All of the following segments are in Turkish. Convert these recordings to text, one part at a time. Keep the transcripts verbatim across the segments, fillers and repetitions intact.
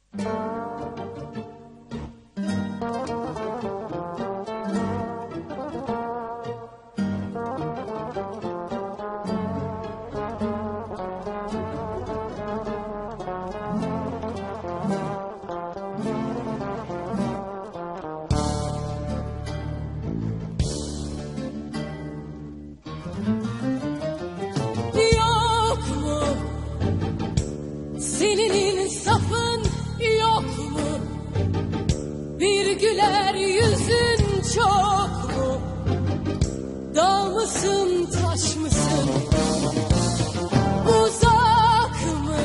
Senin insafın yok mu? Bir güler yüzün çok mu? Dağ mısın, taş mısın? Uzak mı?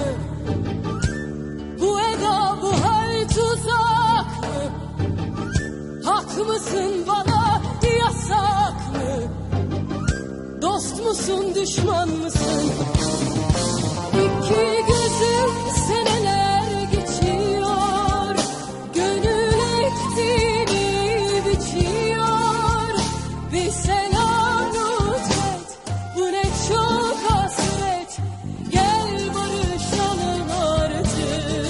Bu eda, bu hal tuzak mı? Hak mısın bana, yasak mı? Dost musun, düşman mısın? İki gözüm seneler geçiyor, gönül ektiğini biçiyor. Bir selam et, bu ne çok hasret, gel barışalım artık.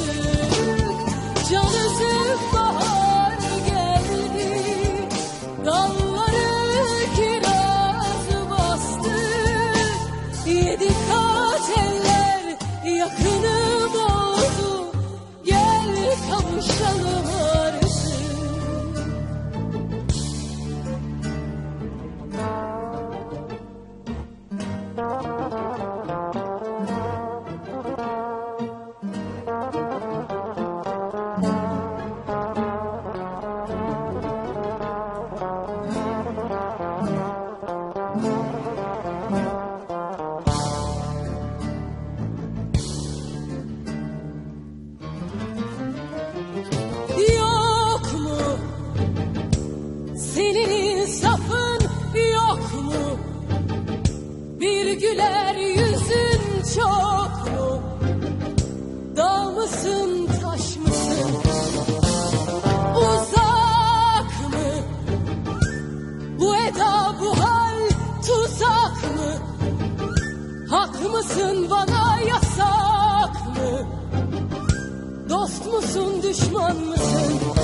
Canızı bahar geldi, dalları kiraz bastı. Yedi kat eller yakınım oldu, gel kavuşalım artık. Yok mu? Senin insafın yok mu? Bir güler yüzün çok mu? Dağ mısın, taş mısın? Uzak mı? Bu eda, bu hal tuzak mı? Hak mısın bana, yasak mı? Dost musun, düşman mısın?